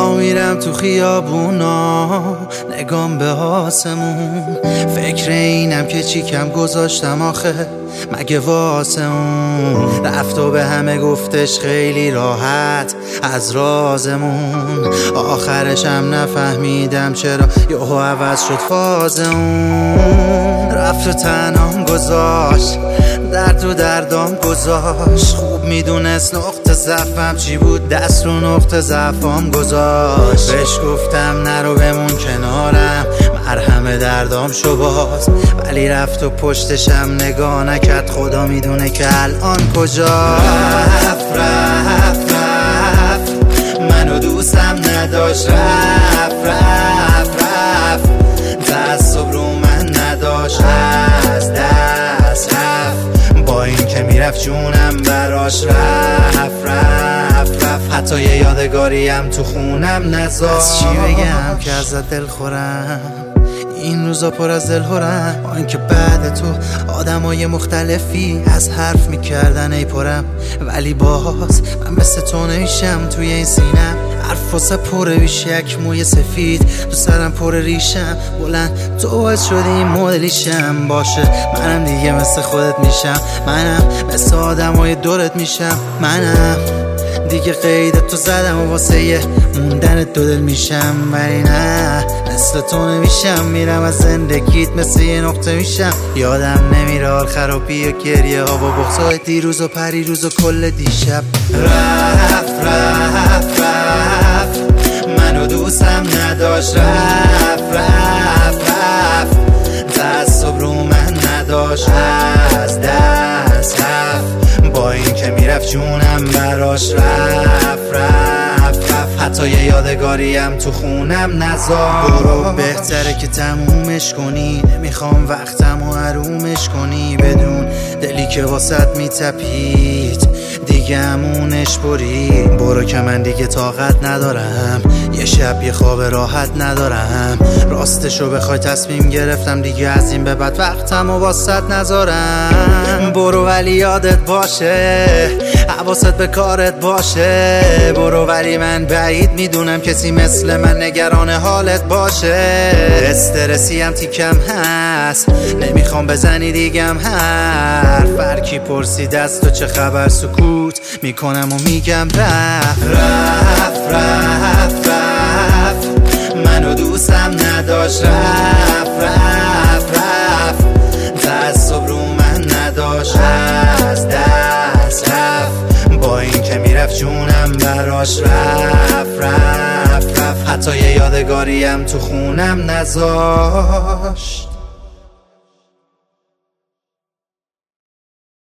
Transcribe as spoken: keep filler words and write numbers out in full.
تا میرم تو خیابونا نگام به آسمون، فکر اینم که چی کم گذاشتم آخه مگه واسه اون. رفت و به همه گفتش خیلی راحت از رازمون، آخرشم نفهمیدم چرا یهو عوض شد فاز اون. رفت و تنهام گذاشت، درد و دردام گذاشت، خوب میدونست نقطه ضعفم چی بود، دست رو نقطه ضعفام گذاشت. بهش گفتم نرو بمون کنارم، مرهم دردام شو باز، ولی رفت و پشتشم نگاه نکرد، خدا میدونه که الان کجا. رفت رفت رفت منو دوستم نداشت، رفت رفت رفت تعصب رو من نداشت، از دست رفت با این که میرفت جونم براش، رفت رفت رفت حتی یه یادگاریم تو خونم نذاشت. از چی بگم که ازت دل خورم، این روزا پر از دلهورم، با اینکه بعد تو آدمای مختلفی از حرف میکردن ای پرم، ولی باز من مثل تو نمیشم توی این سینم. حرف واسه پره بیشک موی سفید، تو سرم پر ریشم بلند، تو باعث شدی این مدلیشم باشه. منم دیگه مثل خودت میشم، منم مثل آدمای دورت میشم، منم دیگه قیدت تو زدم و واسه یه موندن دو دل میشم، ولی نه مثل تو نمیشم. میرم از زندگیت مثل یه نقطه میشم، یادم نمیره حال خرابی و گریه ها با بغضای دیروز و پریروز و کل دیشب. رفت رفت رفت منو دوستم نداشت، رفت رفت رفت تعصب رو من نداشت، از دست رفت با این که میرفت جونم براش، رفت رفت رفت حتی یه یادگاریم تو خونم نذاشت. برو بهتره که تمومش کنی، نمیخوام وقتم و حرومش کنی، بدون دلی که واسط میتپید دیگه همونش بری. برو که من دیگه طاقت ندارم، یه شب یه خواب راحت ندارم، راستشو بخوای تصمیم گرفتم دیگه از این به بعد وقتم و واسط نذارم. برو ولی یادت باشه، حواست به کارت باشه، برو ولی من بعید میدونم کسی مثل من نگران حالت باشه. استرسی هم تیکم هست، نمیخوام بزنی دیگم حرف، هرکی پرسید از تو چه خبر سکوت میکنم و میگم رفت رفت رفت رفت منو دوستم نداشت، رفت رفت رفت تعصب رو من نداشت، از دست رفت با این که میرفت جونم براش، رفت رفت رفت حتی یه یادگاریم تو خونم نذاشت.